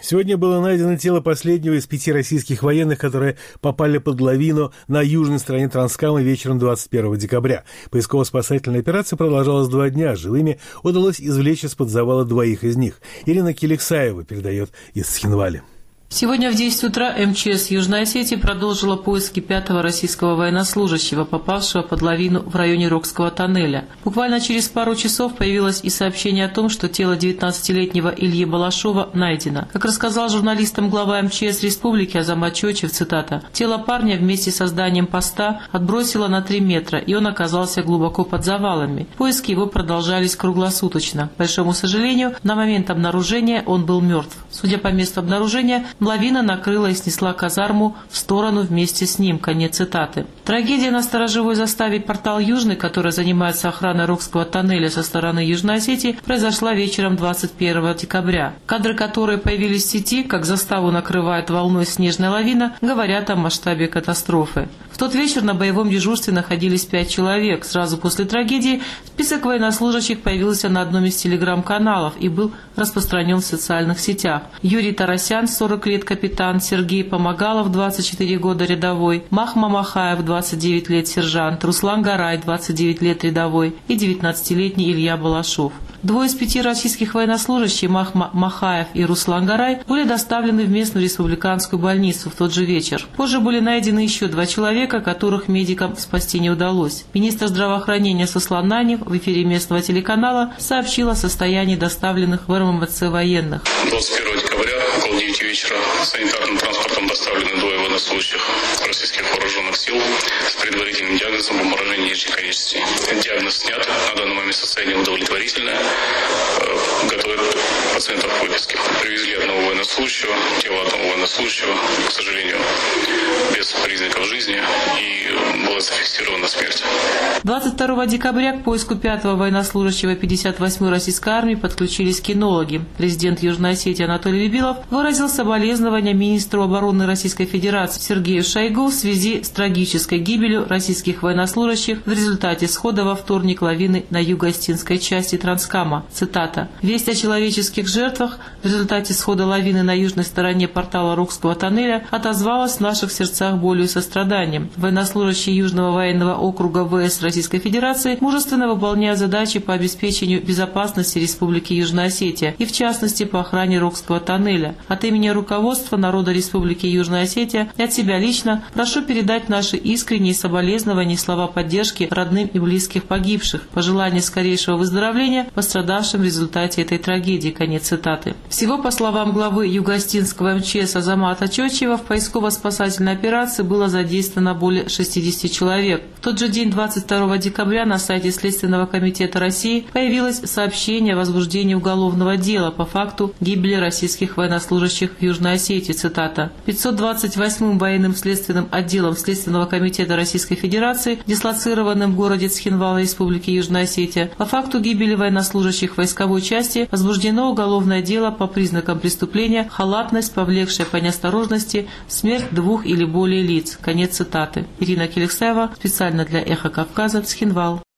Сегодня было найдено тело последнего из 5 российских военных, которые попали под лавину на южной стороне Транскамы вечером 21 декабря. Поисково-спасательная операция продолжалась 2 дня. Живыми удалось извлечь из-под завала 2 из них. Ирина Келексаева передает из Цхинвали. Сегодня в 10 утра МЧС Южной Осетии продолжила поиски 5-го российского военнослужащего, попавшего под лавину в районе Рокского тоннеля. Буквально через пару часов появилось и сообщение о том, что тело 19-летнего Ильи Балашова найдено. Как рассказал журналистам глава МЧС Республики Азамат Чочев, цитата, «Тело парня вместе со зданием поста отбросило на 3 метра, и он оказался глубоко под завалами. Поиски его продолжались круглосуточно. К большому сожалению, на момент обнаружения он был мертв. Судя по месту обнаружения, лавина накрыла и снесла казарму в сторону вместе с ним». Конец цитаты. Трагедия на сторожевой заставе «Портал Южный», которая занимается охраной Рокского тоннеля со стороны Южной Осетии, произошла вечером 21 декабря. Кадры, которые появились в сети, как заставу накрывает волной снежная лавина, говорят о масштабе катастрофы. В тот вечер на боевом дежурстве находились 5 человек. Сразу после трагедии список военнослужащих появился на одном из телеграм-каналов и был распространен в социальных сетях. Юрий Тарасян, 40 лет, капитан; Сергей Помогалов, 24 года, рядовой; Махма Махаев, 29 лет, сержант; Руслан Гарай, 29 лет, рядовой; и 19-летний Илья Балашов. 2 из 5 российских военнослужащих, Махма Махаев и Руслан Гарай, были доставлены в местную республиканскую больницу в тот же вечер. Позже были найдены еще 2 человека, которых медикам спасти не удалось. Министр здравоохранения Сослан Нанев в эфире местного телеканала сообщил о состоянии доставленных в РМВЦ военных. 21 декабря около 9 вечера санитарным транспортом доставлены 2 военнослужащих российских вооруженных сил с предварительным диагнозом обморожения нижней конечности. Диагноз снят, на данный момент состояние удовлетворительное. Готовят пациентов к выписке. Привезли одного военнослужащего, тело одного военнослужащего, к сожалению, без признаков жизни, и была зафиксирована смерть. 22 декабря к поиску 5-го военнослужащего 58-й российской армии подключились кинологи. Президент Южной Осетии Анатолий Бибилов выразил соболезнования министру обороны Российской Федерации Сергею Шойгу в связи с трагической гибелью российских военнослужащих в результате схода во вторник лавины на юго-остинской части Транскама. Цитата. «Весть о человеческих жертвах в результате схода лавины на южной стороне портала Рокского тоннеля отозвалась в наших сердцах болью и состраданием. Военнослужащие Южного военного округа ВС Российской Федерации мужественно выполняют задачи по обеспечению безопасности Республики Южная Осетия и, в частности, по охране Рокского тоннеля. От имени руководства народа Республики Южная Осетия и от себя лично прошу передать наши искренние соболезнования и слова поддержки родным и близких погибших, пожелания скорейшего выздоровления пострадавшим в результате этой трагедии». Конец цитаты. Всего, по словам главы Юго-Остинского МЧС Азамата Чочева, в поисково-спасательной операции было задействовано более 60 человек. В тот же день, 22 декабря, на сайте Следственного комитета России появилось сообщение о возбуждении уголовного дела по факту гибели российских военнослужащих в Южной Осетии. Цитата. 528-м военным следственным отделом Следственного комитета Российской Федерации, дислоцированным в городе Цхинвал Республики Южная Осетия, по факту гибели военнослужащих войсковой части возбуждено уголовное дело по признакам преступления халатность, повлекшая по неосторожности смерть 2 или более лиц. Конец цитаты. Ирина Келексаева, специально для «Эхо Кавказа», Цхинвал.